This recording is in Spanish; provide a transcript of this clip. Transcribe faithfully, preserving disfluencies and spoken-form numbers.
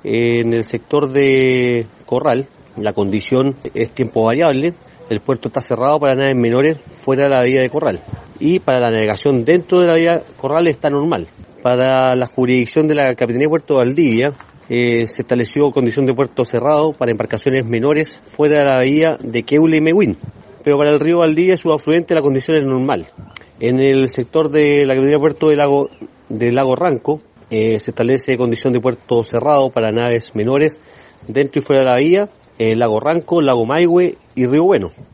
En el sector de Corral, la condición es tiempo variable. El puerto está cerrado para naves menores fuera de la bahía de Corral. Y para la navegación dentro de la bahía de Corral está normal. Para la jurisdicción de la Capitanía de Puerto Valdivia, eh, se estableció condición de puerto cerrado para embarcaciones menores fuera de la bahía de Queule y Mehuín. Pero para el río Valdivia y su afluente la condición es normal. En el sector de la Capitanía de Puerto del Lago, del Lago Ranco, eh, se establece condición de puerto cerrado para naves menores dentro y fuera de la bahía, el Lago Ranco, Lago Maihue y Río Bueno.